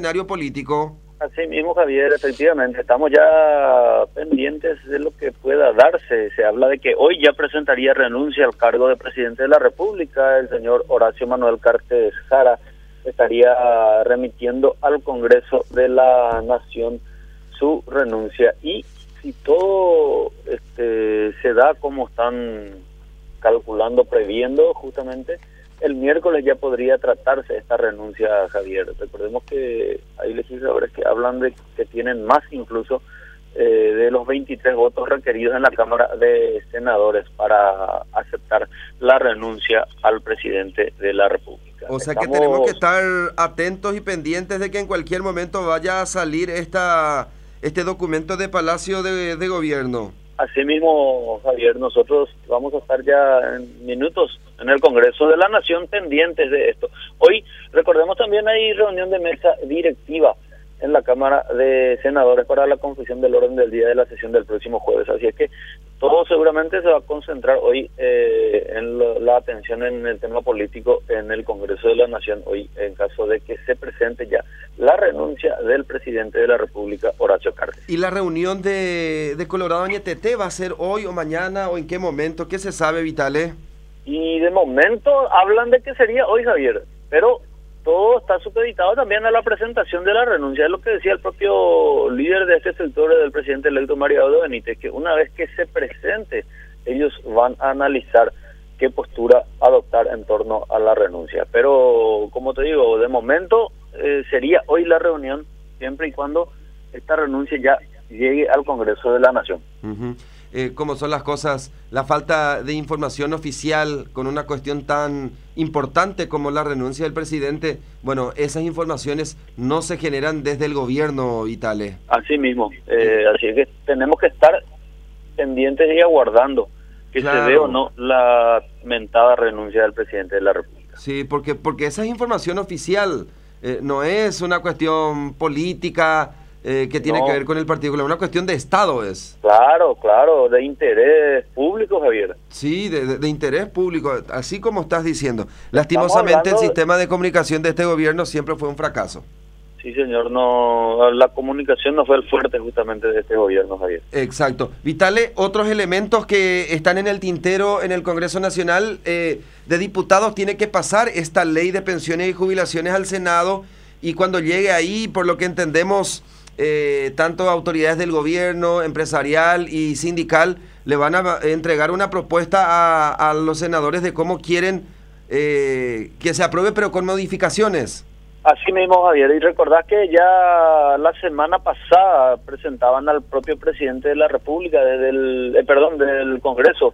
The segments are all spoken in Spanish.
escenario político. Así mismo, Javier, efectivamente, estamos ya pendientes de lo que pueda darse. Se habla de que hoy ya presentaría renuncia al cargo de presidente de la República. El señor Horacio Manuel Cartes Jara estaría remitiendo al Congreso de la Nación su renuncia. Y si todo se da como están calculando, previendo, justamente el miércoles ya podría tratarse esta renuncia, Javier. Recordemos que hay legisladores que hablan de que tienen más incluso de los 23 votos requeridos en la Cámara de Senadores para aceptar la renuncia al presidente de la República. O sea que tenemos que estar atentos y pendientes de que en cualquier momento vaya a salir este documento de Palacio de Gobierno. Así mismo, Javier, nosotros vamos a estar ya en minutos en el Congreso de la Nación pendientes de esto. Hoy, recordemos, también hay reunión de mesa directiva en la Cámara de Senadores para la confección del orden del día de la sesión del próximo jueves. Así es que todo seguramente se va a concentrar hoy en la atención en el tema político en el Congreso de la Nación, hoy en caso de que se presente ya la renuncia del presidente de la República, Horacio Cartes. ¿Y la reunión de Colorado Ñeteté va a ser hoy o mañana o en qué momento? ¿Qué se sabe, Vitale? Y de momento hablan de que sería hoy, Javier, pero todo está supeditado también a la presentación de la renuncia. Es lo que decía el propio líder de este sector, del presidente electo Mario Abdo Benítez, que una vez que se presente, ellos van a analizar qué postura adoptar en torno a la renuncia. Pero, como te digo, de momento sería hoy la reunión, siempre y cuando esta renuncia ya llegue al Congreso de la Nación. Cómo son las cosas, la falta de información oficial con una cuestión tan importante como la renuncia del presidente. Bueno, esas informaciones no se generan desde el gobierno, Vitale. Así mismo, así es que tenemos que estar pendientes y aguardando que se dé o no la mentada renuncia del presidente de la República. Sí, porque esa es información oficial, no es una cuestión política que tiene que ver con el partido, una cuestión de Estado es. Claro, de interés público, Javier. Sí, de interés público, así como estás diciendo. Lastimosamente el sistema de comunicación de este gobierno siempre fue un fracaso. Sí, señor, no, la comunicación no fue el fuerte justamente de este gobierno, Javier. Exacto. Vitale, otros elementos que están en el tintero en el Congreso Nacional de Diputados, tiene que pasar esta ley de pensiones y jubilaciones al Senado, y cuando llegue ahí, por lo que entendemos, tanto autoridades del gobierno, empresarial y sindical, le van a entregar una propuesta a los senadores de cómo quieren que se apruebe, pero con modificaciones. Así mismo, Javier, y recordás que ya la semana pasada presentaban al propio presidente de la República, del Congreso,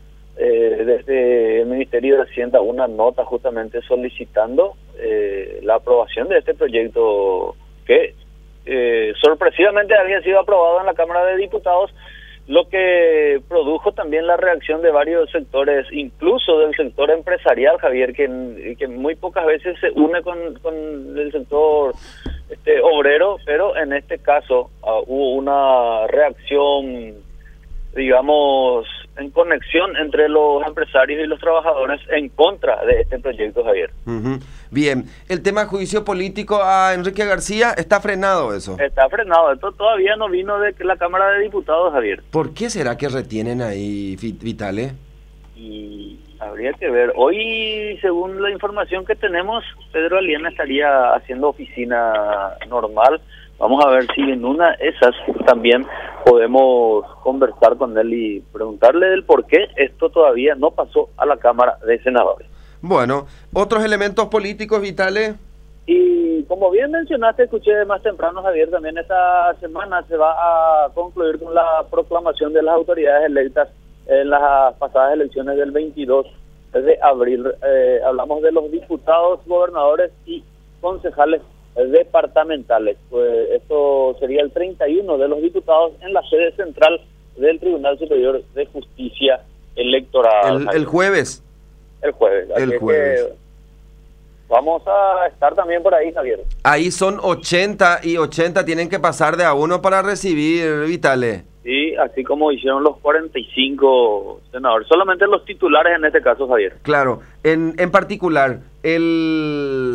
desde el Ministerio de Hacienda, una nota justamente solicitando la aprobación de este proyecto que sorpresivamente había sido aprobado en la Cámara de Diputados, lo que produjo también la reacción de varios sectores, incluso del sector empresarial, Javier, que muy pocas veces se une con el sector obrero, pero en este caso hubo una reacción, digamos, en conexión entre los empresarios y los trabajadores en contra de este proyecto, Javier. Bien, el tema de juicio político a Enrique García, ¿está frenado eso? Está frenado, esto todavía no vino de la Cámara de Diputados, Javier. ¿Por qué será que retienen ahí, Vitale? Y habría que ver. Hoy, según la información que tenemos, Pedro Aliena estaría haciendo oficina normal. Vamos a ver si en una de esas también podemos conversar con él y preguntarle del por qué esto todavía no pasó a la Cámara de Senadores. Bueno, otros elementos políticos, Vitale. Y como bien mencionaste, escuché más temprano, Javier, también esta semana se va a concluir con la proclamación de las autoridades electas en las pasadas elecciones del 22 de abril. Hablamos de los diputados, gobernadores y concejales departamentales. Pues esto sería el 31 de los diputados en la sede central del Tribunal Superior de Justicia Electoral. El jueves. El jueves. El jueves. Vamos a estar también por ahí, Javier. Ahí son 80 y 80 tienen que pasar de a uno para recibir, Vitale. Sí, así como hicieron los 45 senadores. Solamente los titulares en este caso, Javier. Claro. En particular,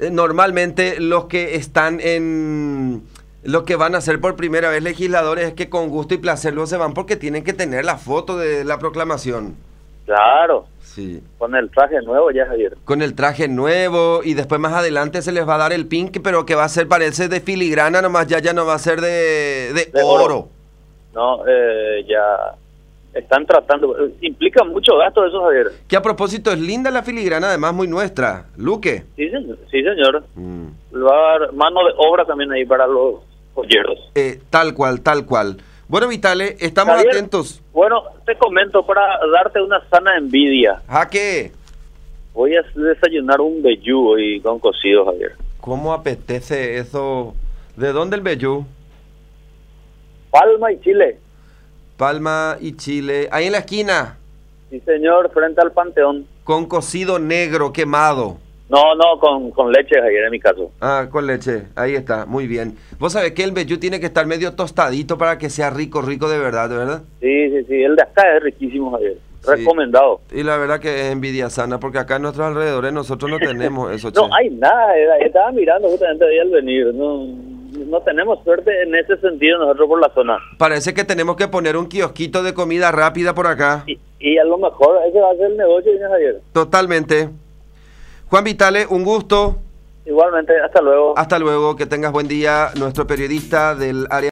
normalmente los que están en... Lo que van a hacer por primera vez legisladores es que con gusto y placer luego se van porque tienen que tener la foto de la proclamación. Claro. Sí. Con el traje nuevo ya, Javier. Con el traje nuevo y después más adelante se les va a dar el pink, pero que va a ser, parece, de filigrana nomás, ya no va a ser de oro. No, ya están tratando, implica mucho gasto eso, Javier. Que a propósito es linda la filigrana, además muy nuestra. Luque. Sí, señor. Le va a dar mano de obra también ahí para los joyeros. Tal cual. Bueno, Vitale, estamos Javier, atentos. Bueno, te comento para darte una sana envidia. ¿A qué? Voy a desayunar un vellú hoy con cocido, Javier. ¿Cómo apetece eso? ¿De dónde el vellú? Palma y Chile. Palma y Chile. Ahí en la esquina. Sí, señor, frente al Panteón. Con cocido negro quemado. No, con leche, Javier, en mi caso. Ah, con leche. Ahí está, muy bien. Vos sabés que el vellú tiene que estar medio tostadito para que sea rico de verdad. Sí. El de acá es riquísimo, Javier. Sí. Recomendado. Y la verdad que es envidia sana, porque acá en nuestros alrededores nosotros no tenemos eso. No hay nada. Estaba mirando justamente ahí al venir. No tenemos suerte en ese sentido nosotros por la zona. Parece que tenemos que poner un kiosquito de comida rápida por acá. Y a lo mejor ese va a ser el negocio, Javier. Totalmente. Juan Vitale, un gusto. Igualmente, hasta luego. Hasta luego, que tengas buen día. Nuestro periodista del área